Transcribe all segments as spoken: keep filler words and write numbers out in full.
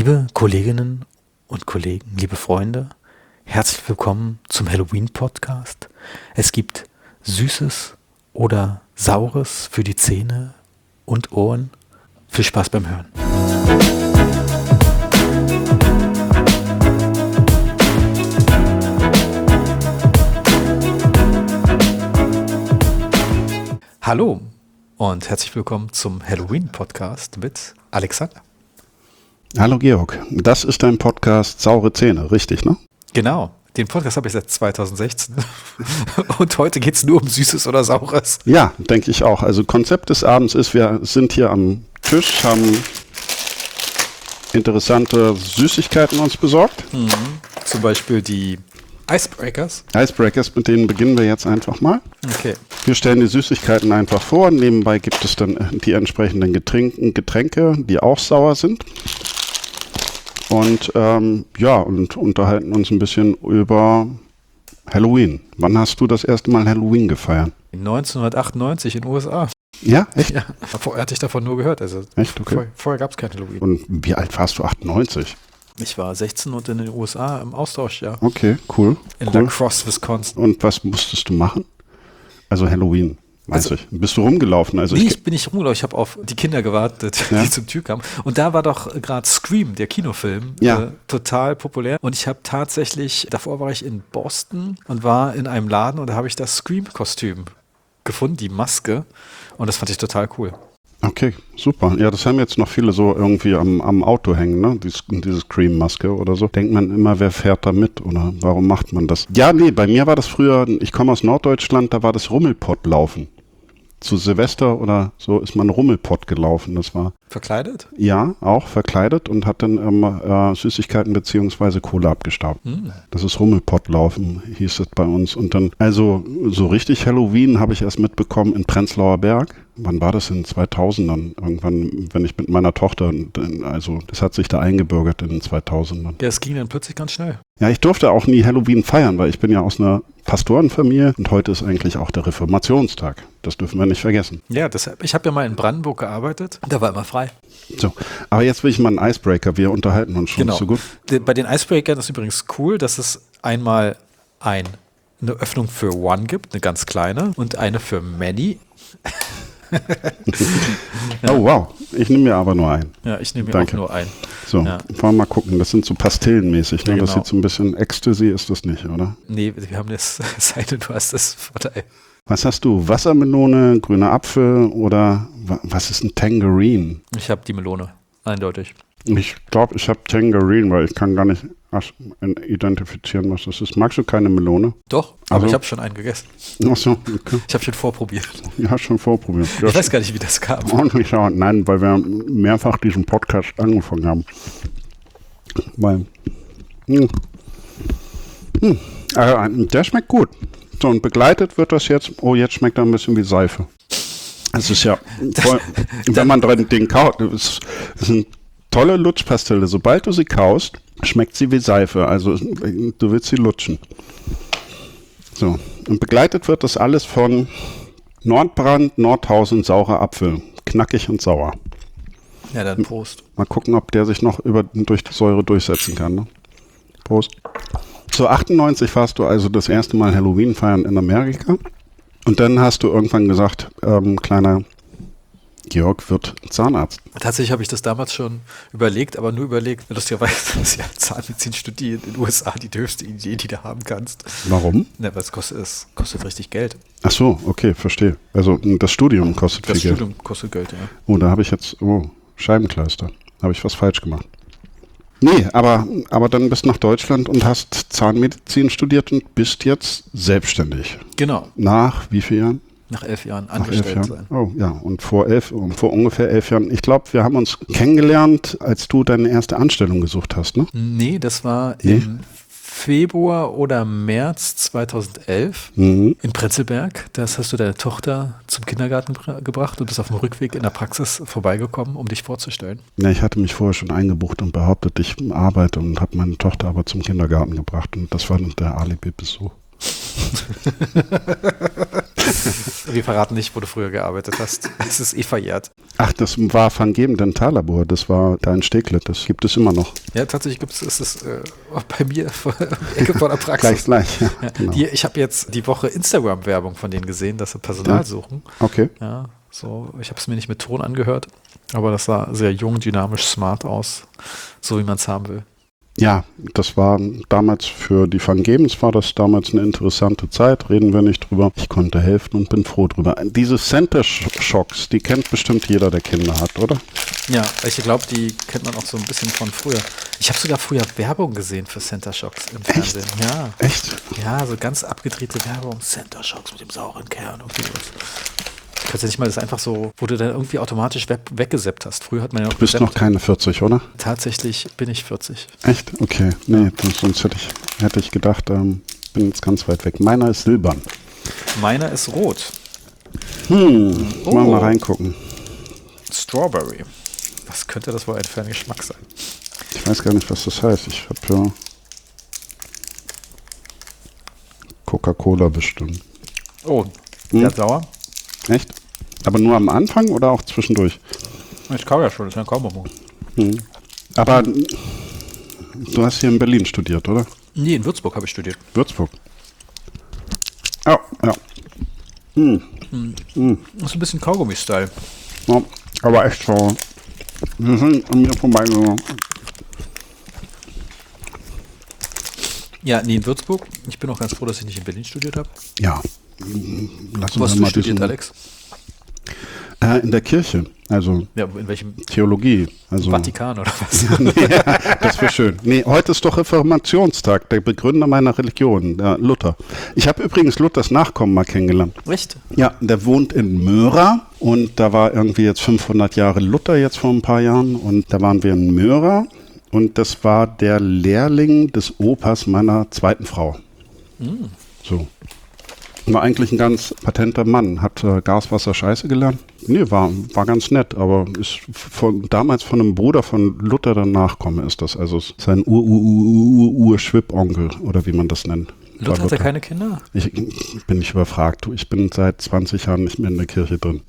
Liebe Kolleginnen und Kollegen, liebe Freunde, herzlich willkommen zum Halloween-Podcast. Es gibt Süßes oder Saures für die Zähne und Ohren. Viel Spaß beim Hören. Hallo und herzlich willkommen zum Halloween-Podcast mit Alexander. Hallo Georg, das ist dein Podcast Saure Zähne, richtig, ne? Genau, den Podcast habe ich seit zweitausendsechzehn und heute geht es nur um Süßes oder Saures. Ja, denke ich auch. Also Konzept des Abends ist, wir sind hier am Tisch, haben interessante Süßigkeiten uns besorgt. Mhm. Zum Beispiel die Icebreakers. Icebreakers, mit denen beginnen wir jetzt einfach mal. Okay. Wir stellen die Süßigkeiten einfach vor. Nebenbei gibt es dann die entsprechenden Getränke, Getränke die auch sauer sind. Und ähm, ja, und unterhalten uns ein bisschen über Halloween. Wann hast du das erste Mal Halloween gefeiert? neunzehnhundertachtundneunzig in den U S A. Ja, echt? Ja, vorher hatte ich davon nur gehört. Also echt? Okay. Vorher, vorher gab es kein Halloween. Und wie alt warst du? achtundneunzig? Ich war sechzehn und in den U S A im Austausch, ja. Okay, cool. In cool. La Crosse, Wisconsin. Und was musstest du machen? Also Halloween, weiß Also, ich. Bist du rumgelaufen? Also nee, ich, ich bin nicht rumgelaufen. Ich habe auf die Kinder gewartet, Ja. die zum Tür kamen. Und da war doch gerade Scream, der Kinofilm, Ja. äh, total populär. Und ich habe tatsächlich, davor war ich in Boston und war in einem Laden und da habe ich das Scream-Kostüm gefunden, die Maske. Und das fand ich total cool. Okay, super. Ja, das haben jetzt noch viele so irgendwie am, am Auto hängen, ne? Dies, diese Cream-Maske oder so. Denkt man immer, wer fährt da mit oder warum macht man das? Ja, nee, bei mir war das früher, ich komme aus Norddeutschland, da war das Rummelpott-Laufen. Zu Silvester oder so ist man Rummelpott gelaufen. Das war, Verkleidet? ja, auch verkleidet und hat dann immer äh, Süßigkeiten beziehungsweise Kohle abgestaubt. Hm. Das ist Rummelpott-Laufen, hieß es bei uns. Und dann, also so richtig Halloween habe ich erst mitbekommen in Prenzlauer Berg. Wann war das? In zweitausendern? Irgendwann, wenn ich mit meiner Tochter, also das hat sich da eingebürgert in den zweitausendern. Ja, es ging dann plötzlich ganz schnell. Ja, ich durfte auch nie Halloween feiern, weil ich bin ja aus einer Pastorenfamilie und heute ist eigentlich auch der Reformationstag. Das dürfen wir nicht vergessen. Ja, deshalb, ich habe ja mal in Brandenburg gearbeitet, da war immer frei. So, aber jetzt will ich mal einen Icebreaker. Wir unterhalten uns schon Genau. so gut. De- Bei den Icebreakern ist übrigens cool, dass es einmal ein, eine Öffnung für One gibt, eine ganz kleine, und eine für Many. Oh wow, ich nehme mir aber nur einen. Ja, ich nehme mir Danke. auch nur ein. So, Ja. wollen wir mal gucken. Das sind so pastellenmäßig. Ne? Ja, Das genau. sieht so ein bisschen Ecstasy ist das nicht, oder? Nee, wir haben das Seite, du hast das Vorteil. Was hast du? Wassermelone, grüner Apfel oder wa- was ist ein Tangerine? Ich habe die Melone, eindeutig. Ich glaube, ich habe Tangerine, weil ich kann gar nicht as- identifizieren, was das ist. Magst du keine Melone? Doch, aber Also- ich habe schon einen gegessen. Achso, okay. Ich habe schon vorprobiert. Ja, schon vorprobiert. Ja, Ich weiß gar nicht, wie das kam. auch nicht, aber nein, weil wir mehrfach diesen Podcast angefangen haben. Weil, hm, hm, äh, der schmeckt gut. So, und begleitet wird das jetzt, oh, jetzt schmeckt er ein bisschen wie Seife. Es ist ja, voll, wenn man dran den kaut, es es sind tolle Lutschpastille. Sobald du sie kaust, schmeckt sie wie Seife. Also du willst sie lutschen. So, und begleitet wird das alles von Nordbrand, Nordhausen, saurer Apfel. Knackig und sauer. Ja, dann Prost. Mal gucken, ob der sich noch über, durch die Säure durchsetzen kann. Ne? Prost. So, achtundneunzig warst du also das erste Mal Halloween feiern in Amerika. Und dann hast du irgendwann gesagt, ähm, kleiner Georg wird Zahnarzt. Tatsächlich habe ich das damals schon überlegt, aber nur überlegt, lustigerweise ist ja Zahnmedizin studieren in den U S A die dürfste Idee, die du haben kannst. Warum? Ne, weil es kostet, es kostet richtig Geld. Ach so, okay, verstehe. Also das Studium kostet Das viel Geld. Studium kostet Geld, ja. Oh, da habe ich jetzt, oh, Scheibenkleister. Habe ich was falsch gemacht. Nee, aber, aber dann bist du nach Deutschland und hast Zahnmedizin studiert und bist jetzt selbstständig. Genau, Nach wie vielen Jahren? nach elf Jahren Nach elf angestellt Jahren. sein. Oh ja, und vor elf, vor ungefähr elf Jahren. Ich glaube, wir haben uns kennengelernt, als du deine erste Anstellung gesucht hast, ne? Nee, das war Nee? im Februar oder März zweitausendelf Mhm. in Prenzlberg. Das hast du deine Tochter zum Kindergarten bra- gebracht und bist auf dem Rückweg in der Praxis vorbeigekommen, um dich vorzustellen. Ja, ich hatte mich vorher schon eingebucht und behauptet, ich arbeite und habe meine Tochter aber zum Kindergarten gebracht und das war dann der Alibi-Besuch. Wir verraten nicht, wo du früher gearbeitet hast. Es ist eh verjährt. Ach, das war Van Geben Dentallabor. Das war da in Steglitz. Das gibt es immer noch. Ja, tatsächlich gibt es, ist es äh, bei mir vor der Ecke vor der gleich, Praxis. gleich. Ja, ja, genau. die, ich habe jetzt die Woche Instagram-Werbung von denen gesehen, dass sie Personal ja. suchen. Okay. Ja, so, ich habe es mir nicht mit Ton angehört, aber das sah sehr jung, dynamisch, smart aus, so wie man es haben will. Ja, das war damals für die Van Gebens war das damals eine interessante Zeit, reden wir nicht drüber. Ich konnte helfen und bin froh drüber. Diese Center Shocks, die kennt bestimmt jeder, der Kinder hat, oder? Ja, ich glaube, die kennt man auch so ein bisschen von früher. Ich habe sogar früher Werbung gesehen für Center Shocks im Fernsehen. Echt? Ja. Echt? Ja, so ganz abgedrehte Werbung. Center Shocks mit dem sauren Kern und sowas. Kannst du nicht mal das einfach so, wo du dann irgendwie automatisch weg, weggeseppt hast. Früher hat man ja noch Du bist geseppt. noch keine vierzig, oder? Tatsächlich bin ich vierzig. Echt? Okay. Nee, das, sonst hätte ich, hätte ich gedacht, ähm, bin jetzt ganz weit weg. Meiner ist silbern. Meiner ist rot. Hm, Oh. mal, mal reingucken. Strawberry. Was könnte das wohl ein für ein Geschmack sein? Ich weiß gar nicht, was das heißt. Ich habe ja Coca-Cola bestimmt. Oh, Hm? der hat sauer. Echt? Aber nur am Anfang oder auch zwischendurch? Ich kau ja schon, das ist ja kaum Bonbon. Hm. Aber du hast hier in Berlin studiert, oder? Nee, in Würzburg habe ich studiert. Würzburg. Ja, ja. Hm. Das ist ein bisschen Kaugummi-Style. Ja, aber echt so. Wir sind an mir vorbeigegangen. Ja, nee, in Würzburg. Ich bin auch ganz froh, dass ich nicht in Berlin studiert habe. Ja. Lass Wo hast uns du mal studiert, diesen, Alex? äh, in der Kirche, also Ja, in welchem Theologie. Also, Vatikan oder was? ja, das wäre schön. Nee, heute ist doch Reformationstag, der Begründer meiner Religion, der Luther. Ich habe übrigens Luthers Nachkommen mal kennengelernt. Echt? Ja, der wohnt in Möhra und da war irgendwie jetzt fünfhundert Jahre Luther jetzt vor ein paar Jahren und da waren wir in Möhra und das war der Lehrling des Opas meiner zweiten Frau. Mm. So. War eigentlich ein ganz patenter Mann, hat äh, Gas, Wasser, Scheiße gelernt. Nee, war, war ganz nett, aber ist von, damals von einem Bruder von Luther der Nachkomme ist das. Also sein Ur-Ur-Ur-Ur-Ur-Schwibonkel oder wie man das nennt. Luther hatte keine Kinder? Ich bin nicht überfragt. Ich bin seit zwanzig Jahren nicht mehr in der Kirche drin.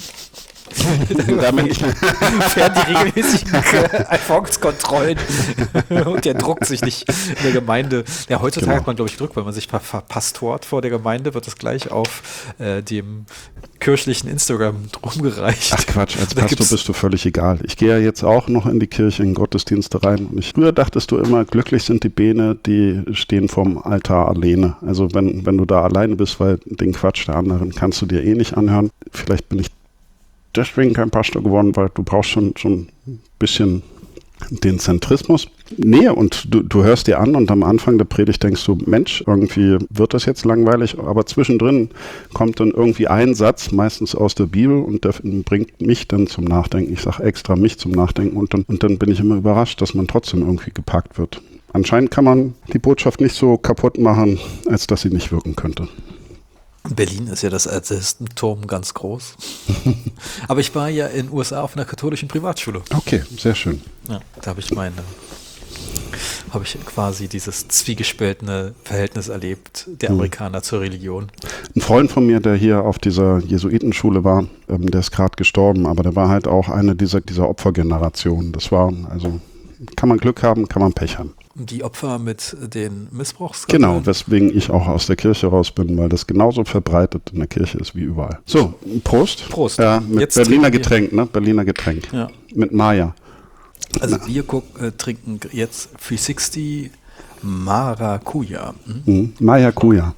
Da bin ich fährt die regelmäßigen Erfolgskontrollen und der druckt sich nicht in der Gemeinde. Ja, heutzutage Genau. hat man, glaube ich, Glück, wenn man sich ver verpastort vor der Gemeinde, wird das gleich auf äh, dem kirchlichen Instagram rumgereicht. Ach Quatsch, als Da Pastor gibt's- bist du völlig egal. Ich gehe ja jetzt auch noch in die Kirche, in Gottesdienste rein. Und ich, früher dachtest du immer, glücklich sind die Beine, die stehen vorm Altar alleine. Also wenn, wenn du da alleine bist, weil den Quatsch der anderen kannst du dir eh nicht anhören. Vielleicht bin ich deswegen kein Pastor geworden, weil du brauchst schon, schon ein bisschen den Zentrismus. Nee, und du, du hörst dir an und am Anfang der Predigt denkst du, Mensch, irgendwie wird das jetzt langweilig, aber zwischendrin kommt dann irgendwie ein Satz, meistens aus der Bibel und der bringt mich dann zum Nachdenken. Ich sage extra mich zum Nachdenken und dann, und dann bin ich immer überrascht, dass man trotzdem irgendwie gepackt wird. Anscheinend kann man die Botschaft nicht so kaputt machen, als dass sie nicht wirken könnte. Berlin ist ja das Atheistentum ganz groß. Aber ich war ja in den U S A auf einer katholischen Privatschule. Okay, sehr schön. Ja, da habe ich meine, habe ich quasi dieses zwiegespaltene Verhältnis erlebt, der Amerikaner zur Religion. Ein Freund von mir, der hier auf dieser Jesuitenschule war, ähm, der ist gerade gestorben, aber der war halt auch eine dieser, dieser Opfergenerationen. Das war, also kann man Glück haben, kann man Pech haben. Die Opfer mit den Missbrauchsskandalen. Genau, weswegen ich auch aus der Kirche raus bin, weil das genauso verbreitet in der Kirche ist wie überall. So, Prost. Prost. Äh, mit Jetzt Berliner trinken wir- Getränk, ne? Berliner Getränk. Ja. Mit Maya. Also wir guck, äh, trinken jetzt dreihundertsechzig Maracuja. Hm? Mhm. Maya-Kuya.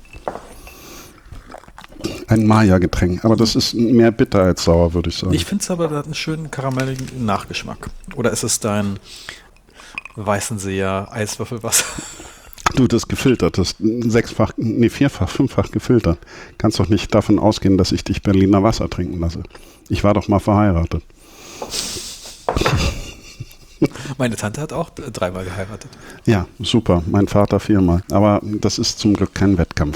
Ein Maya-Getränk, aber das ist mehr bitter als sauer, würde ich sagen. Ich finde es aber, das hat einen schönen karamelligen Nachgeschmack. Oder ist es dein Weißenseer Eiswürfelwasser? Du, das gefiltert, das sechsfach, nee, vierfach, fünffach gefiltert. Kannst doch nicht davon ausgehen, dass ich dich Berliner Wasser trinken lasse. Ich war doch mal verheiratet. Meine Tante hat auch äh, dreimal geheiratet. Ja, super. Mein Vater viermal. Aber das ist zum Glück kein Wettkampf.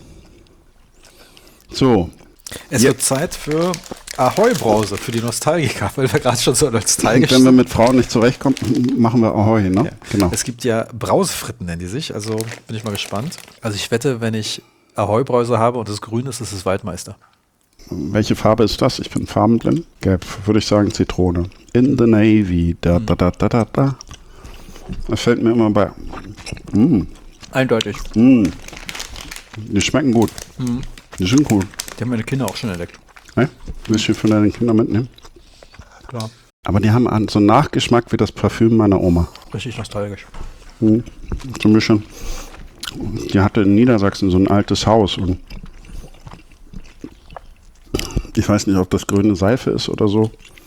So. Es Ja. wird Zeit für Ahoi-Brause, für die Nostalgiker, weil wir gerade schon so nostalgisch Wenn wir sind. mit Frauen nicht zurechtkommen, machen wir Ahoi, ne? Ja. Genau. Es gibt ja Brausefritten, nennen die sich, also bin ich mal gespannt. Also ich wette, wenn ich Ahoi-Brause habe und das grün ist, ist es Waldmeister. Welche Farbe ist das? Ich bin farbenblind. Gelb, würde ich sagen Zitrone. In the Navy. Da, da, da, da, da, da. Das fällt mir immer bei. Mm. Eindeutig. Mm. Die schmecken gut. Mhm. Die sind gut. Die haben meine Kinder auch schon entdeckt. Ne? Willst du für deine Kinder mitnehmen? Klar. Aber die haben so einen Nachgeschmack wie das Parfüm meiner Oma. Richtig nostalgisch. Mhm. So ein bisschen. Die hatte in Niedersachsen so ein altes Haus und ich weiß nicht, ob das grüne Seife ist oder so.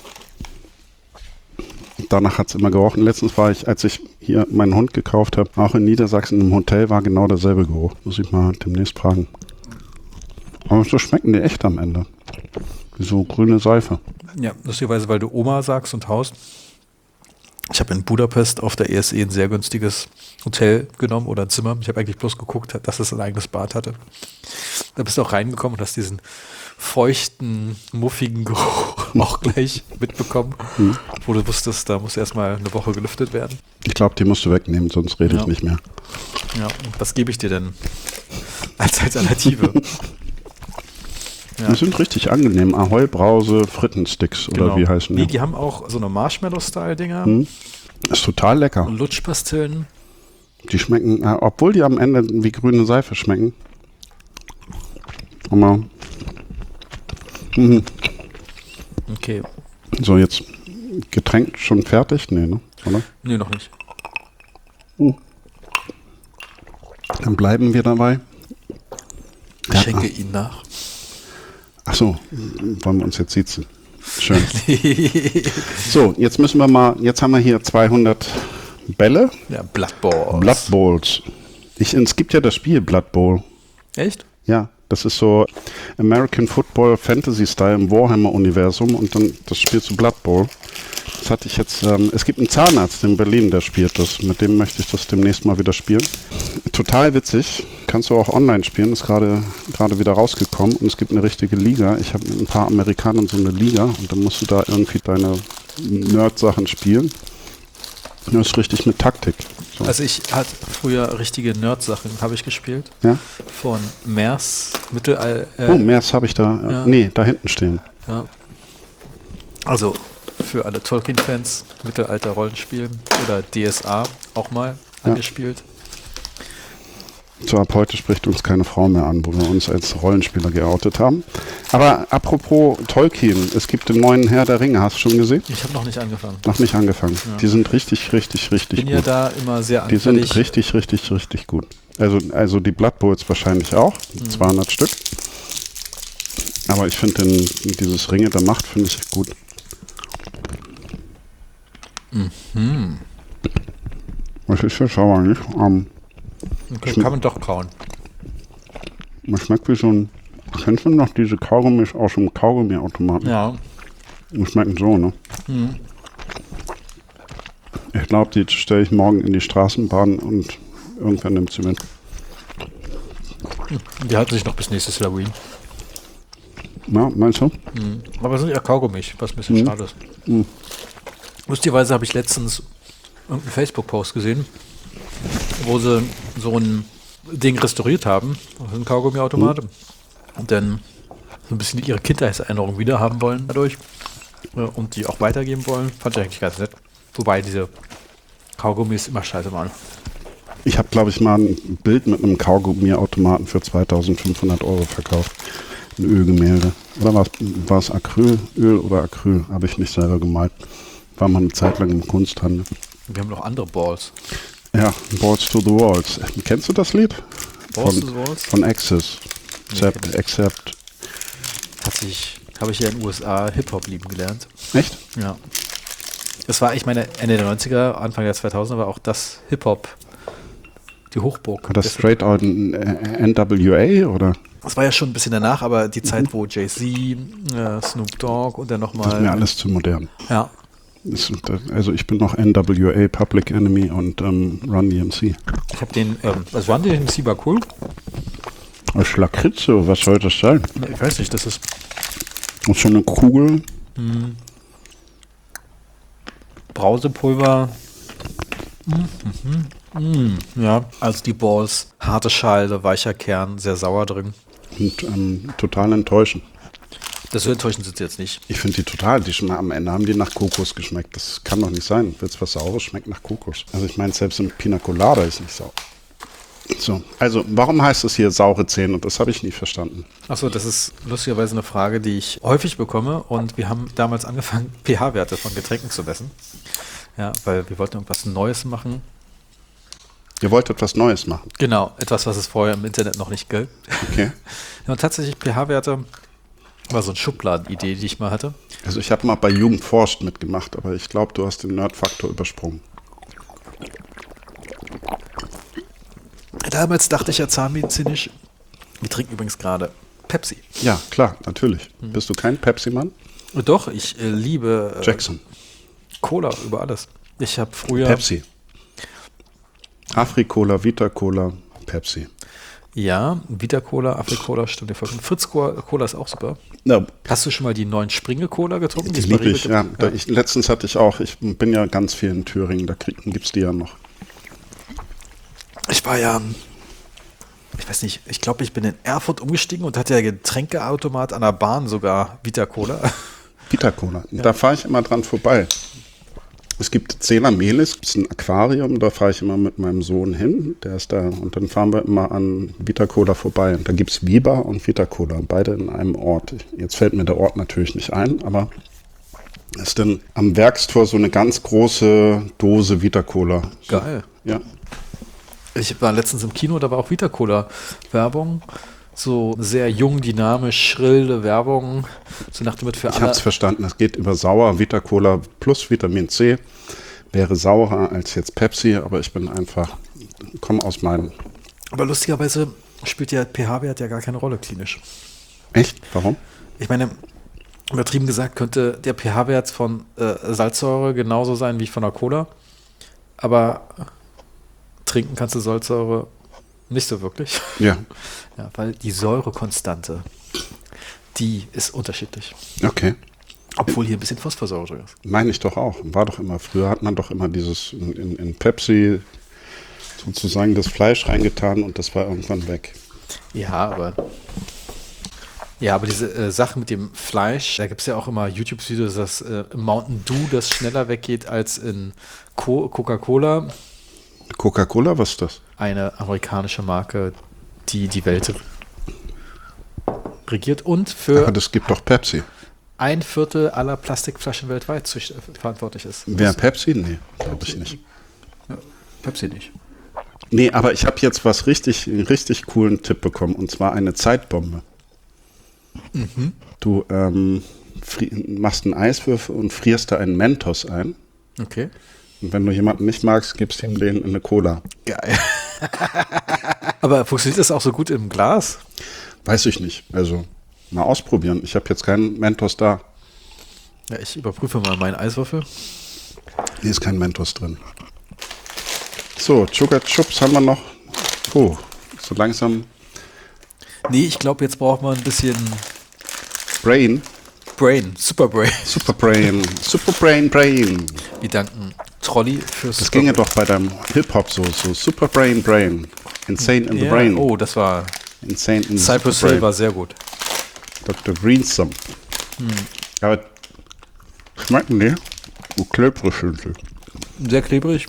Danach hat es immer gerochen. Letztens war ich, als ich hier meinen Hund gekauft habe, auch in Niedersachsen im Hotel, war genau derselbe Geruch. Muss ich mal demnächst fragen. Aber so schmecken die echt am Ende. Wie so grüne Seife. Ja, lustigerweise, weil du Oma sagst und Haus. Ich habe in Budapest auf der E S E ein sehr günstiges Hotel genommen oder ein Zimmer. Ich habe eigentlich bloß geguckt, dass es ein eigenes Bad hatte. Da bist du auch reingekommen und hast diesen feuchten, muffigen Geruch auch gleich mitbekommen, mhm. wo du wusstest, da muss erstmal eine Woche gelüftet werden. Ich glaube, die musst du wegnehmen, sonst rede ja. ich nicht mehr. Ja, und was gebe ich dir denn als Alternative? Ja. Die sind richtig angenehm. Ahoi, Brause, Frittensticks oder genau. wie heißen die? Nee, die haben auch so eine Marshmallow-Style-Dinger. Hm. Ist total lecker. Und Lutschpastillen. Die schmecken, äh, obwohl die am Ende wie grüne Seife schmecken. Aber, mhm. Okay. So, jetzt Getränk schon fertig? Nee, ne? Oder? Nee, noch nicht. Uh. Dann bleiben wir dabei. Ich ja, schenke ah. Ihnen nach. Achso, wollen wir uns jetzt sitzen? Schön. So, jetzt müssen wir mal, jetzt haben wir hier zweihundert Bälle. Ja, Blood Balls. Blood Bowls. Ich, es gibt ja das Spiel Blood Bowl. Echt? Ja, das ist so American Football Fantasy Style im Warhammer-Universum und dann das spielst du Blood Bowl. Das hatte ich jetzt, ähm, es gibt einen Zahnarzt in Berlin, der spielt das. Mit dem möchte ich das demnächst mal wieder spielen. Total witzig. Kannst du auch online spielen. Ist gerade gerade wieder rausgekommen. Und es gibt eine richtige Liga. Ich habe mit ein paar Amerikanern so eine Liga. Und dann musst du da irgendwie deine Nerd-Sachen spielen. Das ist richtig mit Taktik. So. Also ich hatte früher richtige Nerd-Sachen, habe ich gespielt. Ja? Von Mers, Mittelall... Äh, oh, Mers habe ich da. Äh, ja. Nee, da hinten stehen. Ja. Also für alle Tolkien-Fans, Mittelalter-Rollenspiel oder D S A auch mal ja. angespielt. So, ab heute spricht uns keine Frau mehr an, wo wir uns als Rollenspieler geoutet haben. Aber apropos Tolkien, es gibt den neuen Herr der Ringe, hast du schon gesehen? Ich habe noch nicht angefangen. Noch nicht angefangen. Ja. Die sind richtig, richtig, richtig ich bin gut. ja da immer sehr Die anfällig. sind richtig, richtig, richtig gut. Also, also die Blood Bowls wahrscheinlich auch, mhm. zweihundert Stück. Aber ich finde dieses Ringe der Macht finde ich gut. Mhm. Was ist das aber nicht? Um, okay, kann man doch kauen. Man schmeckt wie so ein... Kennst du noch diese Kaugummis aus dem Kaugummiautomaten? Ja. Die schmecken so, ne? Mhm. Ich glaube, die stelle ich morgen in die Straßenbahn und irgendwer nimmt sie mit. Die halten sich noch bis nächstes Halloween. Ja, meinst du? Mhm. Aber es sind ja Kaugummis, was ein bisschen mhm. schade ist. Mhm. Lustigerweise habe ich letztens irgendeinen Facebook-Post gesehen, wo sie so ein Ding restauriert haben, ein Kaugummiautomat, mhm. und dann so ein bisschen ihre Kindheitserinnerung wieder haben wollen dadurch und die auch weitergeben wollen. Fand ich eigentlich ganz nett. Wobei diese Kaugummis immer scheiße waren. Ich habe, glaube ich, mal ein Bild mit einem Kaugummiautomaten für zweitausendfünfhundert Euro verkauft. Ein Ölgemälde. Oder war es Acrylöl oder Acryl? Habe ich nicht selber gemalt. War mal eine Zeit lang im Kunsthandel. Wir haben noch andere Balls. Ja, Balls to the Walls. Kennst du das Lied? Balls von, to the Walls? Von Axis. Nee, Accept, Accept. Hat sich, habe ich ja in den U S A Hip-Hop lieben gelernt. Echt? Ja. Das war, ich meine, Ende der neunziger, Anfang der zweitausender war auch das Hip-Hop, die Hochburg. War das straight out N W A oder? Das war ja schon ein bisschen danach, aber die Zeit, wo Jay-Z, äh, Snoop Dogg und dann nochmal... Das ist mir alles zu modern. Ja. Das, also ich bin noch N W A, Public Enemy und ähm, Run D M C. Ich habe den, ähm, also Run D M C war cool. Schlagritze, was soll das sein? Ich weiß nicht, das ist... Und so eine Kugel. Hm. Brausepulver. Mm, mm, mm, ja, also die Balls harte Schale, weicher Kern, sehr sauer drin. Und ähm, total enttäuschend. Das so enttäuschend sind sie jetzt nicht. Ich finde die total, die schon am Ende haben die nach Kokos geschmeckt. Das kann doch nicht sein. Willst was Saures, schmeckt nach Kokos. Also ich meine, selbst ein Pina Colada ist nicht sauer. So, also warum heißt es hier saure Zähne? Das habe ich nie verstanden. Achso, das ist lustigerweise eine Frage, die ich häufig bekomme. Und wir haben damals angefangen, pH-Werte von Getränken zu messen. Ja, weil wir wollten irgendwas Neues machen. Ihr wollt etwas Neues machen? Genau, etwas, was es vorher im Internet noch nicht gab. Okay. Ja, und tatsächlich pH-Werte war so eine Schubladenidee, die ich mal hatte. Also ich habe mal bei Jugend forscht mitgemacht, aber ich glaube, du hast den Nerd-Faktor übersprungen. Damals dachte ich ja zahnmedizinisch, wir trinken übrigens gerade Pepsi. Ja, klar, natürlich. Mhm. Bist du kein Pepsi-Mann? Doch, ich äh, liebe äh, Jackson. Cola über alles. Ich habe früher... Pepsi. Afri-Cola, Vita-Cola, Pepsi. Ja, Vita-Cola, Afri-Cola, stimmt dir vollkommen. Fritz-Cola ist auch super. Ja. Hast du schon mal die neuen Springe-Cola getrunken? Die liebe ich, ja. Da ich, letztens hatte ich auch, ich bin ja ganz viel in Thüringen, da gibt es die ja noch. Ich war ja, ich weiß nicht, ich glaube, ich bin in Erfurt umgestiegen und hatte ja Getränkeautomat an der Bahn sogar Vita-Cola. Vita-Cola, ja. Da fahre ich immer dran vorbei. Es gibt Zela Melis, das ist ein Aquarium, da fahre ich immer mit meinem Sohn hin, der ist da, und dann fahren wir immer an Vita-Cola vorbei. Und da gibt es Viva und Vita-Cola, beide in einem Ort. Jetzt fällt mir der Ort natürlich nicht ein, aber es ist dann am Werkstor so eine ganz große Dose Vita-Cola. So, geil. Ja. Ich war letztens im Kino, da war auch Vita-Cola-Werbung. So sehr jung, dynamisch, schrille Werbung. So nach dem mit für Ich habe es verstanden, es geht über sauer. Vita-Cola plus Vitamin C wäre saurer als jetzt Pepsi, aber ich bin einfach, komme aus meinem. Aber lustigerweise spielt der pH-Wert ja gar keine Rolle klinisch. Echt? Warum? Ich meine, übertrieben gesagt könnte der pH-Wert von äh, Salzsäure genauso sein wie von der Cola, aber trinken kannst du Salzsäure nicht so wirklich. Ja. Ja, weil die Säurekonstante, die ist unterschiedlich. Okay. Obwohl hier ein bisschen Phosphorsäure drin ist. Meine ich doch auch. War doch immer, früher hat man doch immer dieses in, in, in Pepsi sozusagen das Fleisch reingetan und das war irgendwann weg. Ja, aber ja, aber diese äh, Sache mit dem Fleisch, da gibt es ja auch immer YouTube-Videos, dass äh, Mountain Dew das schneller weggeht als in Co- Coca-Cola. Coca-Cola, was ist das? Eine amerikanische Marke, die die Welt regiert und für Aber das gibt doch Pepsi. ein Viertel aller Plastikflaschen weltweit zu, äh, verantwortlich ist. Wer, Pepsi? Nee, glaube ich nicht. Ja, Pepsi nicht. Nee, aber ich habe jetzt was richtig, einen richtig coolen Tipp bekommen, und zwar eine Zeitbombe. Mhm. Du ähm, fri- machst einen Eiswürfel und frierst da einen Mentos ein. Okay. Und wenn du jemanden nicht magst, gibst ihm den in eine Cola. Geil. Aber funktioniert das auch so gut im Glas? Weiß ich nicht. Also mal ausprobieren. Ich habe jetzt keinen Mentos da. Ja, ich überprüfe mal meinen Eiswürfel. Hier ist kein Mentos drin. So, Sugar Chups haben wir noch. Oh, so langsam. Nee, ich glaube, jetzt braucht man ein bisschen Brain. Brain, Super Brain. Super Brain. Super Brain, Brain. Wir danken Trolli fürs Das ging ja doch bei deinem Hip-Hop so. So Super Brain, Brain. Insane in the ja, Brain. Oh, das war Insane in the Cypress Hill war sehr gut. Doktor Greensome. Hm. Aber schmecken die? Oh, klebrig sind sie. Sehr klebrig.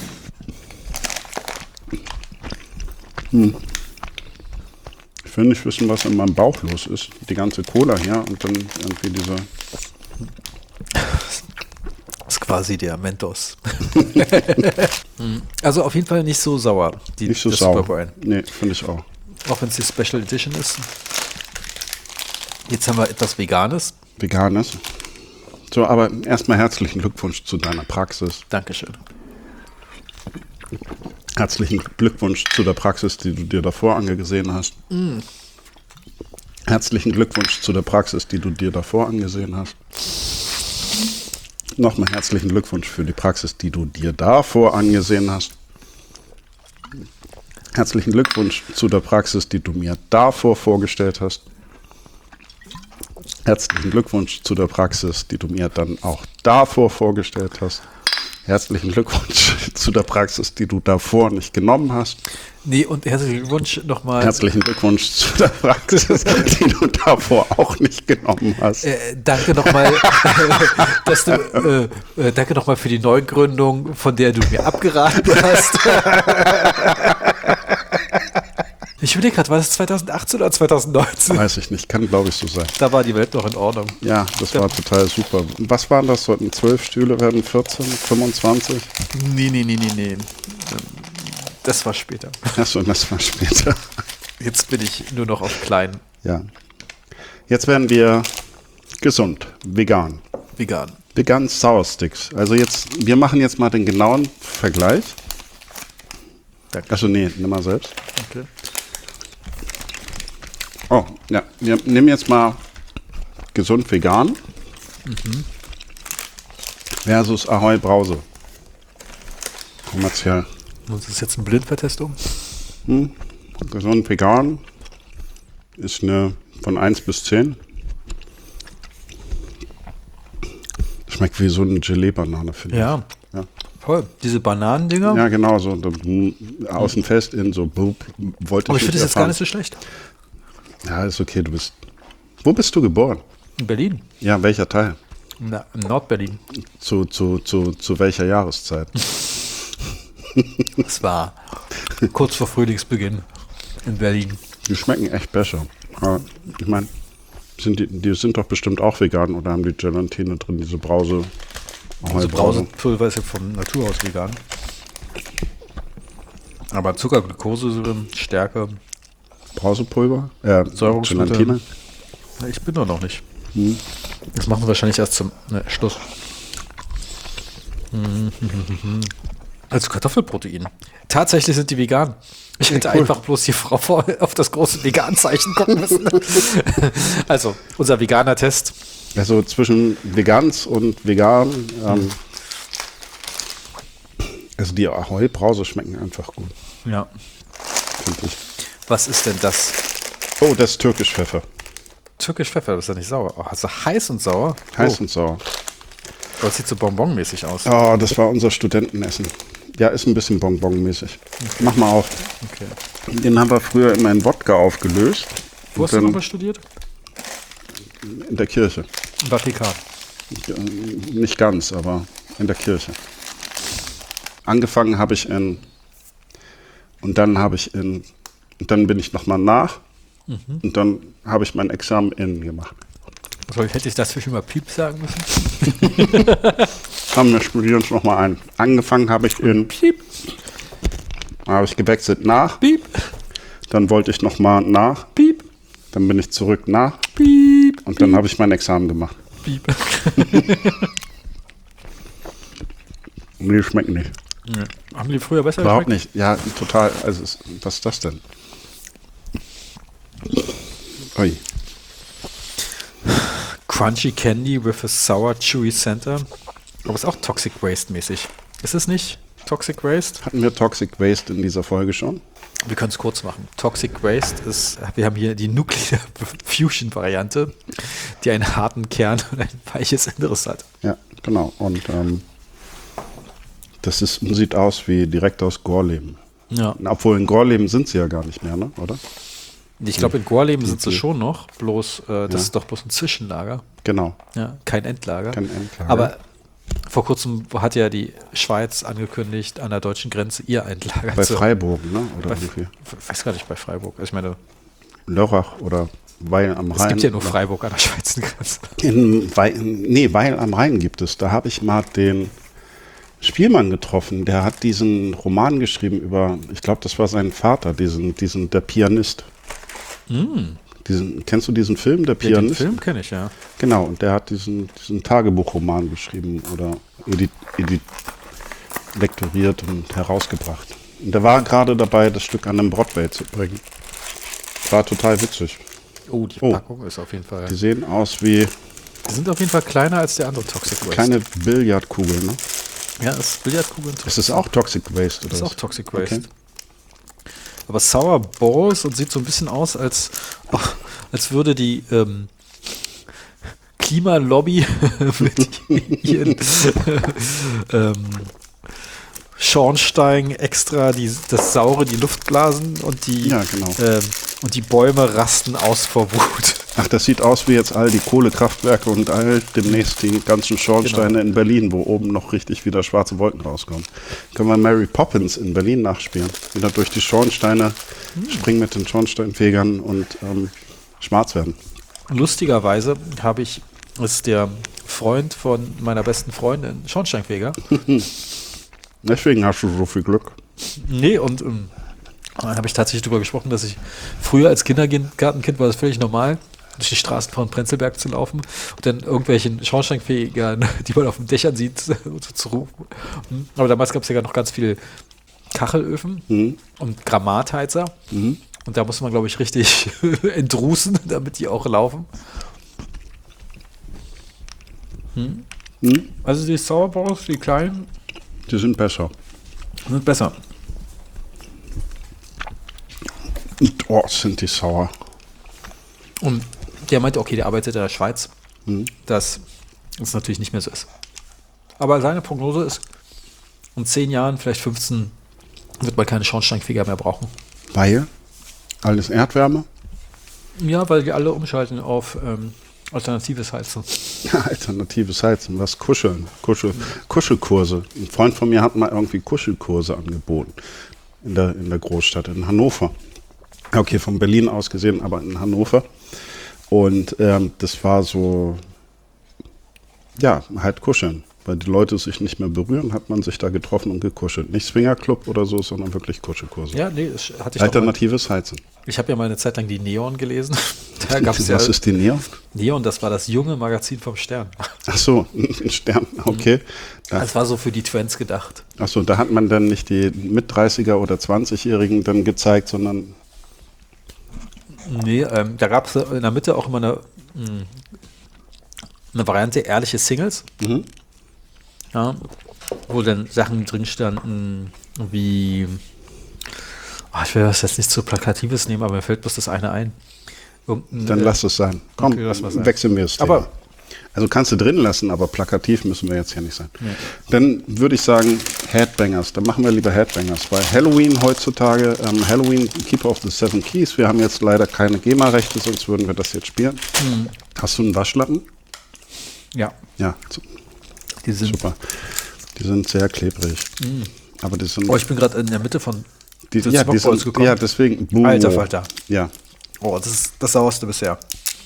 Hm. Ich will nicht wissen, was in meinem Bauch los ist. Die ganze Cola hier und dann irgendwie diese. Das ist quasi der Mentos. Also auf jeden Fall nicht so sauer. Die, nicht so das sauer. Super Brain. Nee, finde ich auch. Auch wenn es die Special Edition ist. Jetzt haben wir etwas Veganes. Veganes. So, aber erstmal herzlichen Glückwunsch zu deiner Praxis. Dankeschön. Herzlichen Glückwunsch zu der Praxis, die du dir davor angesehen hast. Mm. Herzlichen Glückwunsch zu der Praxis, die du dir davor angesehen hast. Nochmal herzlichen Glückwunsch für die Praxis, die du dir davor angesehen hast. Herzlichen Glückwunsch zu der Praxis, die du mir davor vorgestellt hast. Herzlichen Glückwunsch zu der Praxis, die du mir dann auch davor vorgestellt hast. Herzlichen Glückwunsch zu der Praxis, die du davor nicht genommen hast. Nee, und herzlichen Glückwunsch nochmal. Herzlichen Glückwunsch zu der Praxis, die du davor auch nicht genommen hast. Äh, danke nochmal, dass du, äh, äh, danke nochmal für die Neugründung, von der du mir abgeraten hast. Ich überlege gerade, war das zweitausendachtzehn oder zweitausendneunzehn? Weiß ich nicht, kann glaube ich so sein. Da war die Welt noch in Ordnung. Ja, das war total super. Was waren das? Sollten zwölf Stühle werden? vierzehn, fünfundzwanzig? Nee, nee, nee, nee, nee. Das war später. Achso, das war später. Jetzt bin ich nur noch auf klein. Ja. Jetzt werden wir gesund, vegan. Vegan. Vegan Sour Sticks. Also jetzt, wir machen jetzt mal den genauen Vergleich. Achso, nee, nimm mal selbst. Okay. Oh, ja, wir nehmen jetzt mal gesund vegan mhm. versus Ahoi Brause. Kommerziell. Und das ist jetzt eine Blindvertestung? Hm. Gesund vegan ist eine von eins bis zehn. Schmeckt wie so eine Gelee-Banane, finde ja. ich. Ja, voll. Diese Bananendinger? Ja, genau, so außen fest in so blub, wollte Aber ich finde das jetzt gar nicht so schlecht. Ja, ist okay, du bist. Wo bist du geboren? In Berlin. Ja, welcher Teil? Na, in Nordberlin. Zu, zu, zu, zu welcher Jahreszeit? Es war kurz vor Frühlingsbeginn in Berlin. Die schmecken echt besser. Aber ich meine, sind die, die sind doch bestimmt auch vegan oder haben die Gelatine drin, diese Brause? Also Brausepulver ist ja von Natur aus vegan. Aber Zucker, Glucose, Stärke. Brausepulver? Äh, Gelatine? Ich bin doch noch nicht. Hm. Das machen wir wahrscheinlich erst zum ne, Schluss. Also Kartoffelprotein. Tatsächlich sind die vegan. Ich hätte cool. einfach bloß die Frau vor, auf das große Vegan-Zeichen gucken müssen. Also, unser veganer Test. Also zwischen Vegans und Vegan. Ähm, also die Ahoi-Brause schmecken einfach gut. Ja. Finde ich. Was ist denn das? Oh, das ist Türkisch-Pfeffer. Türkisch-Pfeffer, das ist ja nicht sauer. Oh, also heiß und sauer? Heiß oh. und sauer. Das sieht so bonbonmäßig aus. Oh, das war unser Studentenessen. Ja, ist ein bisschen bonbonmäßig. Okay. Mach mal auf. Okay. Den haben wir früher immer in Wodka aufgelöst. Wo hast du nochmal studiert? In der Kirche. Im Vatikan? Nicht ganz, aber in der Kirche. Angefangen habe ich in... Und dann habe ich in... Und dann bin ich nochmal nach. Mhm. Und dann habe ich mein Examen in gemacht. Also, hätte ich dazwischen mal Piep sagen müssen? Komm, wir studieren uns nochmal ein. Angefangen habe ich in... Piep. Dann habe ich gewechselt nach. Piep. Dann wollte ich nochmal nach. Piep. Dann bin ich zurück nach. Piep. Und dann habe ich mein Examen gemacht. Piep. Nee, schmecken nicht. Nee. Haben die früher besser Überhaupt geschmeckt? nicht. Ja, total. Also, was ist das denn? Ui. Crunchy Candy with a sour, chewy center. Aber ist auch Toxic Waste mäßig. Ist es nicht Toxic Waste? Hatten wir Toxic Waste in dieser Folge schon? Wir können es kurz machen. Toxic Waste ist, wir haben hier die Nuclear Fusion Variante, die einen harten Kern und ein weiches Inneres hat. Ja, genau. Und ähm, das ist, sieht aus wie direkt aus Gorleben. Ja. Obwohl in Gorleben sind sie ja gar nicht mehr, ne? Oder? Ich glaube, in Gorleben sind sie Okay. schon noch, bloß äh, das Ja. ist doch bloß ein Zwischenlager. Genau. Ja, kein Endlager. Kein Endlager. Aber vor kurzem hat ja die Schweiz angekündigt, an der deutschen Grenze ihr Endlager Bei zu Freiburg, ne? Oder Bei, wie viel? ich weiß gar nicht, bei Freiburg. Ich meine, Lörrach oder Weil am es Rhein. gibt ja nur oder- Freiburg an der Schweizer Grenze. In Weil, nee, Weil am Rhein gibt es. Da habe ich mal den Spielmann getroffen. Der hat diesen Roman geschrieben über, ich glaube, das war sein Vater, diesen, diesen, der Pianist. Mm. Diesen, kennst du diesen Film, der Ja, den Pianist? Film kenne ich, ja. Genau, und der hat diesen, diesen Tagebuchroman geschrieben oder edit, edit, lektoriert und herausgebracht. Und der war gerade dabei, das Stück an den Broadway zu bringen. War total witzig. Oh, die Oh. Packung ist auf jeden Fall. Die sehen aus wie Die sind auf jeden Fall kleiner als der andere Toxic Waste. kleine Billardkugeln, ne? Ja, das ist Billardkugeln. Ist das auch Toxic Waste, oder Das ist was? auch Toxic Waste. Okay. Aber Sour Balls und sieht so ein bisschen aus, als, ach, als würde die ähm, Klimalobby mit ihren ähm, Schornstein extra die, das Saure, die Luftblasen und die, Ja, genau. ähm, und die Bäume rasten aus vor Wut. Ach, das sieht aus wie jetzt all die Kohlekraftwerke und all demnächst die ganzen Schornsteine Genau. in Berlin, wo oben noch richtig wieder schwarze Wolken rauskommen. Können wir Mary Poppins in Berlin nachspielen. Wieder durch die Schornsteine hm. springen mit den Schornsteinfegern und ähm, schwarz werden. Lustigerweise habe ich, ist der Freund von meiner besten Freundin Schornsteinfeger. Deswegen hast du so viel Glück. Nee, und ähm, dann habe ich tatsächlich darüber gesprochen, dass ich früher als Kindergartenkind war das völlig normal, durch die Straßen von Prenzlberg zu laufen und dann irgendwelchen Schornsteinfegern, die man auf den Dächern sieht, zu rufen. Aber damals gab es ja noch ganz viele Kachelöfen Mhm. und Grammatheizer. Mhm. Und da muss man, glaube ich, richtig entrußen, damit die auch laufen. Hm. Mhm. Also die Sauerbraus, die kleinen, Die sind besser. sind besser. Und, oh, sind die sauer. Und der meinte, okay, der arbeitet in der Schweiz, Mhm. dass es natürlich nicht mehr so ist. Aber seine Prognose ist, in zehn Jahren, vielleicht fünfzehn, wird man keine Schornsteinfeger mehr brauchen. Weil alles Erdwärme. Ja, weil die alle umschalten auf ähm, alternatives Heizen. Alternatives Heizen, was kuscheln, Kuschel, Kuschelkurse. Ein Freund von mir hat mal irgendwie Kuschelkurse angeboten in der, in der Großstadt, in Hannover. Okay, von Berlin aus gesehen, aber in Hannover. Und ähm, das war so, ja, halt kuscheln. Weil die Leute sich nicht mehr berühren, hat man sich da getroffen und gekuschelt. Nicht Swingerclub oder so, sondern wirklich Kuschelkurse. Ja, nee, das hatte ich doch mal. Alternatives Heizen. Ich habe ja mal eine Zeit lang die Neon gelesen. Da gab es ja Was ist die Neon? Neon, das war das junge Magazin vom Stern. Ach so, ein Stern, okay. Da, Das war so für die Trends gedacht. ach so, da hat man dann nicht die mit dreißiger oder zwanzigjährigen dann gezeigt, sondern Nee, ähm, da gab es in der Mitte auch immer eine, mh, eine Variante ehrliche Singles. mhm. Ja, wo dann Sachen drin standen wie, oh, ich will das jetzt nicht zu Plakatives nehmen, aber mir fällt bloß das eine ein. Irgendein, Dann äh, lass es sein. Komm, okay, lass mal sein. wechseln wir es. Aber- also kannst du drin lassen, aber plakativ müssen wir jetzt hier nicht sein. Nee. Dann würde ich sagen Headbangers. Dann machen wir lieber Headbangers. Weil Halloween heutzutage, ähm, Halloween Keeper of the Seven Keys. Wir haben jetzt leider keine GEMA-Rechte, sonst würden wir das jetzt spielen. Mhm. Hast du einen Waschlappen? Ja, Ja, su- die sind. super. Die sind sehr klebrig. Aber die sind, Oh, ich bin gerade in der Mitte von die, den ja, die Smokeballs sind gekommen. ja, deswegen. Buh. Alter Falter. Ja. Oh, das ist das sauerste bisher.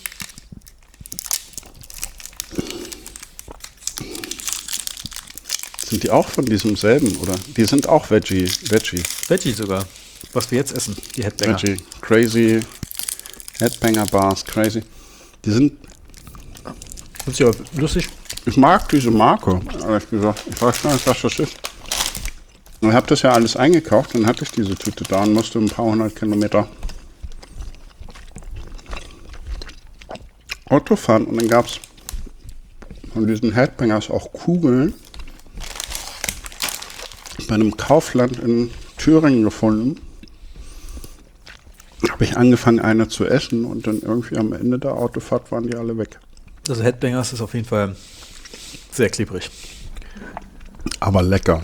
Sind die auch von diesem selben, oder? Die sind auch Veggie, Veggie, Veggie sogar. Was wir jetzt essen, die Headbanger. Veggie, Crazy, Headbanger Bars, Crazy. Die sind, Findest du aber lustig? ich mag diese Marke, ehrlich gesagt. Ich weiß gar nicht, was das ist. Ich habe das ja alles eingekauft, dann hatte ich diese Tüte da und musste ein paar hundert Kilometer Auto fahren. Und dann gab es von diesen Headbangers auch Kugeln bei einem Kaufland in Thüringen gefunden. Habe ich angefangen, eine zu essen und dann irgendwie am Ende der Autofahrt waren die alle weg. Also Headbangers ist auf jeden Fall sehr klebrig. Aber lecker.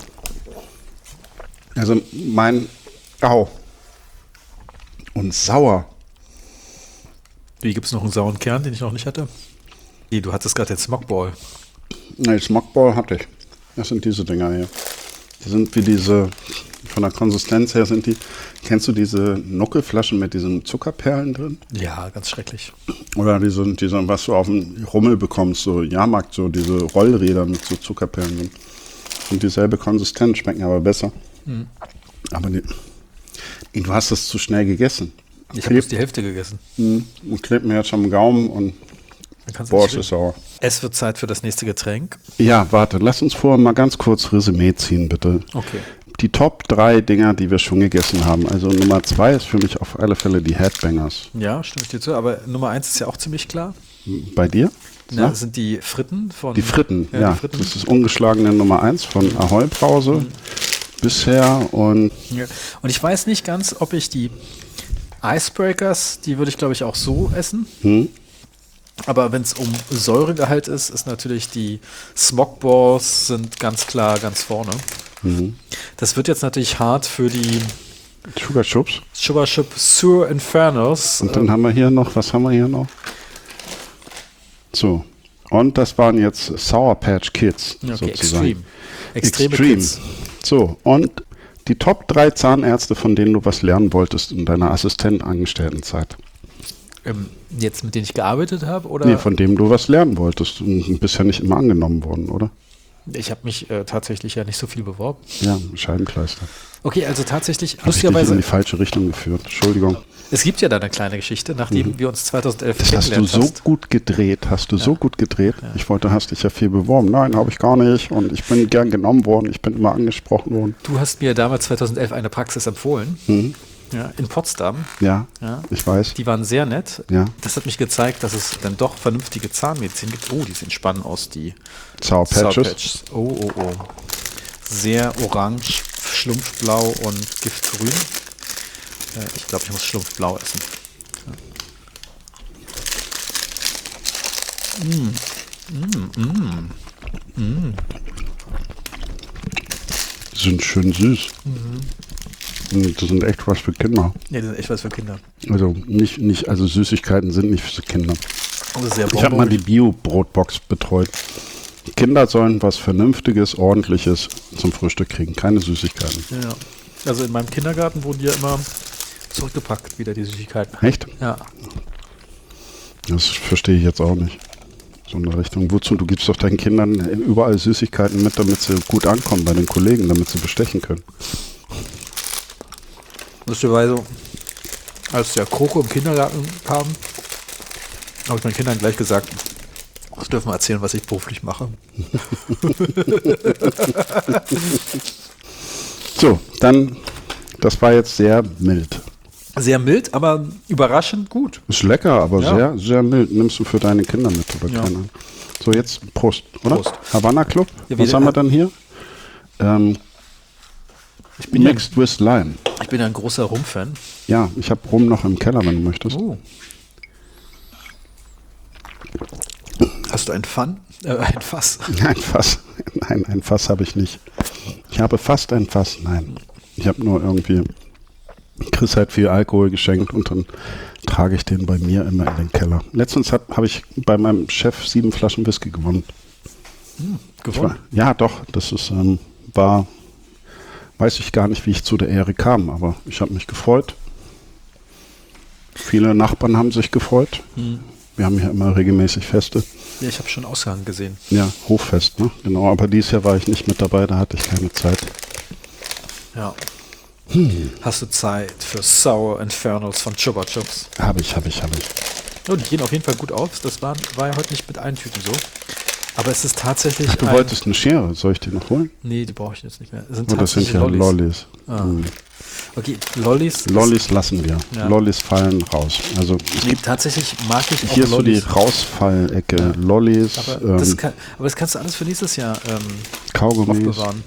Also mein, au, und sauer. Wie, gibt es noch einen sauren Kern, den ich noch nicht hatte? Nee, du hattest gerade den Smockball. Nee, Smockball hatte ich. Das sind diese Dinger hier. Die sind wie diese, von der Konsistenz her sind die, kennst du diese Nuckelflaschen mit diesen Zuckerperlen drin? Ja, ganz schrecklich. Oder diese, diese, was du auf dem Rummel bekommst, so Jahrmarkt, so diese Rollräder mit so Zuckerperlen drin. Und dieselbe Konsistenz, schmecken aber besser. Mhm. Aber die, du hast das zu schnell gegessen. Ich habe bloß die Hälfte gegessen. Mhm. Und klebt mir jetzt am Gaumen und Dann kannst du boah, nicht es ist reden. sauer. Es wird Zeit für das nächste Getränk. Ja, warte, lass uns vorher mal ganz kurz Resümee ziehen, bitte. Okay. Die Top drei Dinger, die wir schon gegessen haben. Also Nummer zwei ist für mich auf alle Fälle die Headbangers. Ja, stimme ich dir zu. Aber Nummer eins ist ja auch ziemlich klar. Bei dir? Ja, Ja? das sind die Fritten von. Die Fritten, ja. Ja, die Fritten. Das ist ungeschlagene Nummer eins von Ahoi Brause Mhm. bisher. Und Ja. Und ich weiß nicht ganz, ob ich die Icebreakers, die würde ich glaube ich auch so essen. hm, Aber wenn es um Säuregehalt ist, ist natürlich die Smog Balls sind ganz klar ganz vorne. Mhm. Das wird jetzt natürlich hart für die Sugar Chups. Sugar Chup Sur Infernos. Und dann ähm, haben wir hier noch, was haben wir hier noch? So. Und das waren jetzt Sour Patch Kids. Okay, sozusagen. Extreme. Extreme, Extreme. Kids. So, und die Top drei Zahnärzte, von denen du was lernen wolltest in deiner Assistentenangestelltenzeit. Ähm, jetzt, mit denen ich gearbeitet habe? Oder? Nee, von dem du was lernen wolltest. Und bist ja nicht immer angenommen worden, oder? Ich habe mich äh, tatsächlich ja nicht so viel beworben. Ja, Scheibenkleister. Okay, also tatsächlich, Hab lustigerweise. Ich dich in die falsche Richtung geführt. Entschuldigung. Es gibt ja da eine kleine Geschichte, nachdem mhm. wir uns zweitausendelf das hast du so hast. gut gedreht, hast du ja. so gut gedreht. Ja. Ich wollte, hast dich ja viel beworben. Nein, habe ich gar nicht. Und ich bin gern genommen worden. Ich bin immer angesprochen worden. Du hast mir damals zweitausendelf eine Praxis empfohlen. Mhm. Ja, in Potsdam. Ja, ja, ich weiß. Die waren sehr nett. Ja. Das hat mich gezeigt, dass es dann doch vernünftige Zahnmedizin gibt. Oh, die sehen spannend aus, die Sour Patches. Sour Patches. Oh, oh, oh. Sehr orange, schlumpfblau und giftgrün. Äh, ich glaube, ich muss schlumpfblau essen. Ja. Mm. Mm, mm, mm. Sind schön süß. Mhm. Das sind echt was für Kinder. Ja, das sind echt was für Kinder. Also nicht, nicht, also Süßigkeiten sind nicht für Kinder. Also sehr ich habe mal die Bio-Brotbox betreut. Kinder sollen was Vernünftiges, Ordentliches zum Frühstück kriegen, keine Süßigkeiten. Ja, also in meinem Kindergarten wurden die ja immer zurückgepackt, wieder die Süßigkeiten. Echt? Ja. Das verstehe ich jetzt auch nicht. So eine Richtung. Wozu? Du gibst doch deinen Kindern überall Süßigkeiten mit, damit sie gut ankommen bei den Kollegen, damit sie bestechen können. Lustigerweise, als der Kroko im Kindergarten kam, habe ich meinen Kindern gleich gesagt, sie dürfen erzählen, was ich beruflich mache. So, dann, das war jetzt sehr mild. Sehr mild, aber überraschend gut. Ist lecker, aber ja. sehr, sehr mild. Nimmst du für deine Kinder mit oder ja. keine? So, jetzt Prost, oder? Prost. Havana Club. Ja, was haben wir dann hier? Ähm, ich bin Mixed ja, with Lime. Ich bin ja ein großer Rum-Fan. Ja, ich habe Rum noch im Keller, wenn du möchtest. Oh. Hast du ein Pfann? Äh, ein Fass? Ein Fass. Nein, ein Fass habe ich nicht. Ich habe fast ein Fass. Nein. Ich habe nur irgendwie Chris hat viel Alkohol geschenkt und dann trage ich den bei mir immer in den Keller. Letztens habe ich bei meinem Chef sieben Flaschen Whisky gewonnen. Hm, gewonnen? War, ja, doch. Das ist, ähm, war, weiß ich gar nicht, wie ich zu der Ehre kam, aber ich habe mich gefreut. Viele Nachbarn haben sich gefreut. Hm. Wir haben hier immer regelmäßig Feste. Ja, ich habe schon Ausgang gesehen. Ja, Hochfest, ne? Genau, aber dieses Jahr war ich nicht mit dabei, da hatte ich keine Zeit. Ja. Hm. Hast du Zeit für Sour Infernos von Chupa Chups? Habe ich, habe ich, habe ich. Oh, die gehen auf jeden Fall gut auf. Das war, war ja heute nicht mit allen Tüten so. Aber es ist tatsächlich. Ach, du ein wolltest eine Schere. Soll ich die noch holen? Nee, die brauche ich jetzt nicht mehr. Das sind, oh, das sind ja Lollis. Lollis. Ah. Hm. Okay, Lollis. Lollis lassen wir. Ja. Lollis fallen raus. Also es nee, gibt tatsächlich mag ich auch hier ist Lollis. So die Rausfallecke. Ja. Lollis. Aber, ähm, das kann, aber das kannst du alles für nächstes Jahr ähm, Kaugummis. aufbewahren.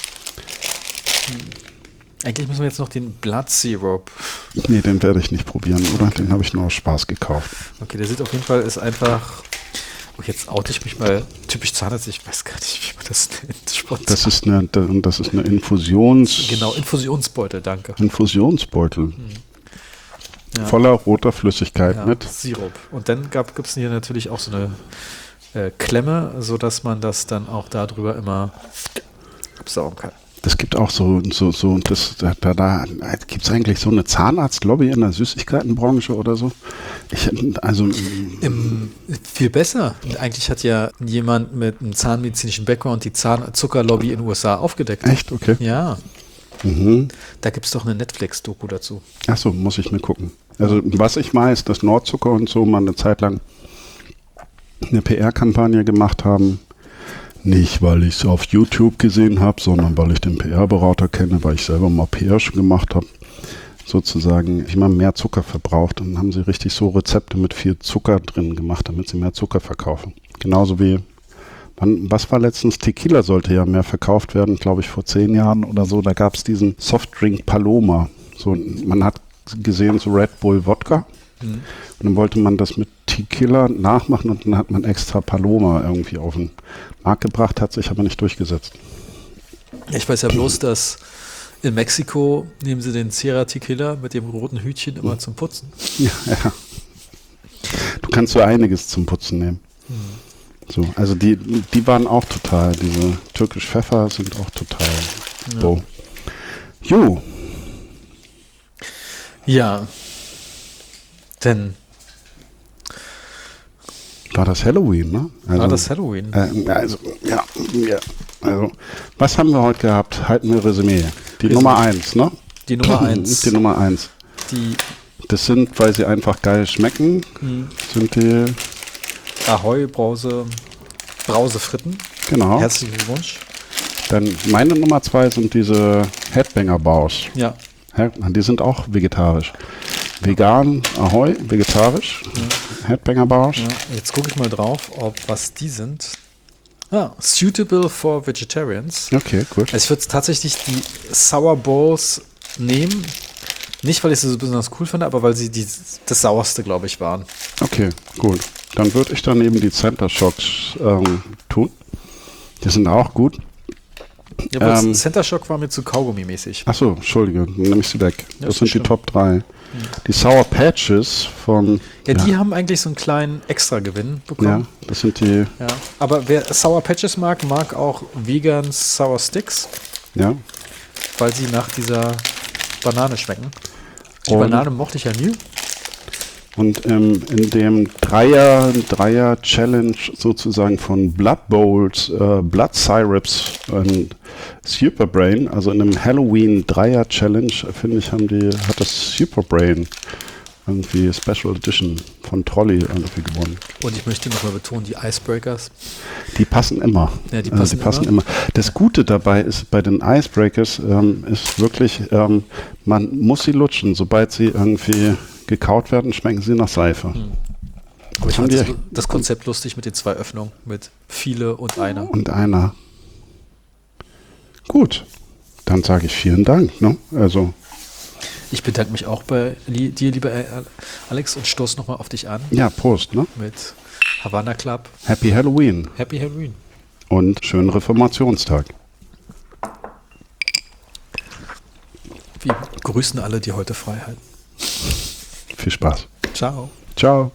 Hm. Eigentlich müssen wir jetzt noch den Blood Syrup. Nee, den werde ich nicht probieren, oder? Okay. Den habe ich nur aus Spaß gekauft. Okay, der sieht auf jeden Fall, ist einfach. Oh, jetzt oute ich mich mal typisch Zahnarzt. Ich weiß gar nicht, wie man das nennt. Das ist eine, das ist eine Infusions... Genau, Infusionsbeutel, danke. Infusionsbeutel. Hm. Ja. Voller roter Flüssigkeit ja, mit Sirup. Und dann gibt es hier natürlich auch so eine äh, Klemme, sodass man das dann auch darüber immer absaugen kann. Das gibt auch so, so, so das, da, da, da gibt es eigentlich so eine Zahnarztlobby in der Süßigkeitenbranche oder so? Ich, also Im, viel besser. Eigentlich hat ja jemand mit einem zahnmedizinischen Background die Zahnzuckerlobby in den U S A aufgedeckt. Echt? Okay. Ja. Mhm. Da gibt es doch eine Netflix-Doku dazu. Ach so, muss ich mir gucken. Also was ich weiß, dass Nordzucker und so mal eine Zeit lang eine P R-Kampagne gemacht haben. Nicht, weil ich es auf YouTube gesehen habe, sondern weil ich den P R-Berater kenne, weil ich selber mal P R schon gemacht habe. Sozusagen, wie man mehr Zucker verbraucht. Und dann haben sie richtig so Rezepte mit viel Zucker drin gemacht, damit sie mehr Zucker verkaufen. Genauso wie, wann, was war letztens? Tequila sollte ja mehr verkauft werden, glaube ich, vor zehn Jahren oder so. Da gab es diesen Softdrink Paloma. So, man hat gesehen, so Red Bull Wodka. Mhm. Und dann wollte man das mit Tequila nachmachen und dann hat man extra Paloma irgendwie auf den Markt gebracht, hat sich aber nicht durchgesetzt. Ich weiß ja bloß, dass in Mexiko nehmen sie den Sierra Tequila mit dem roten Hütchen immer zum Putzen. Ja, ja. Du kannst so einiges zum Putzen nehmen. Hm. So, also die, die waren auch total, diese türkisch Pfeffer sind auch total ja. so. Jo. Ja. Denn war das Halloween, ne? Also, war das Halloween? Äh, also, ja, ja. Also, was haben wir heute gehabt? Halten wir Resümee. Die Resümee. Nummer eins, ne? Die Nummer eins. Die Nummer eins. Die das sind, weil sie einfach geil schmecken, hm. sind die Ahoi Brause, Brausefritten. Genau. Herzlichen Glückwunsch. Dann meine Nummer zwei sind diese Headbanger Bars. Ja. Die sind auch vegetarisch. Vegan, Ahoi, vegetarisch. Ja. Headbanger Bars. Ja. Jetzt gucke ich mal drauf, ob was die sind. Ah, suitable for vegetarians. Okay, gut. Also ich würde tatsächlich die Sour Balls nehmen. Nicht, weil ich sie so besonders cool finde, aber weil sie die, das sauerste, glaube ich, waren. Okay, gut. Dann würde ich dann eben die Center Shocks ähm, tun. Die sind auch gut. Ja, aber ähm, Center Shock war mir zu Kaugummi-mäßig. Achso, Entschuldige, dann nehme ich sie weg. Ja, das sind schlimm. die Top drei. Mhm. Die Sour Patches von... Ja, die ja. haben eigentlich so einen kleinen Extra-Gewinn bekommen. Ja, das sind die... Ja. Aber wer Sour Patches mag, mag auch Vegan Sour Sticks. Ja. Weil sie nach dieser Banane schmecken. Die Und Banane mochte ich ja nie. Und ähm, in dem Dreier, Dreier Challenge sozusagen von Blood Bowls, äh, Blood Syrups und Superbrain, also in einem Halloween Dreier Challenge, finde ich, haben die, hat das Superbrain irgendwie Special Edition von Trolley irgendwie gewonnen. Und ich möchte nochmal betonen, die Icebreakers. Die passen immer. Ja, die passen, also die passen immer. immer. Das Gute dabei ist, bei den Icebreakers ähm, ist wirklich, ähm, man muss sie lutschen, sobald sie irgendwie gekaut werden, schmecken sie nach Seife. Hm. Aber ich fand das, das Konzept lustig mit den zwei Öffnungen, mit viele und einer. Und einer. Gut, dann sage ich vielen Dank. Ne? Also ich bedanke mich auch bei li- dir, lieber Alex, und stoße nochmal auf dich an. Ja, Prost. Ne? Mit Havana Club. Happy Halloween. Happy Halloween. Und schönen Reformationstag. Wir grüßen alle, die heute frei halten. Viel Spaß. Ciao. Ciao.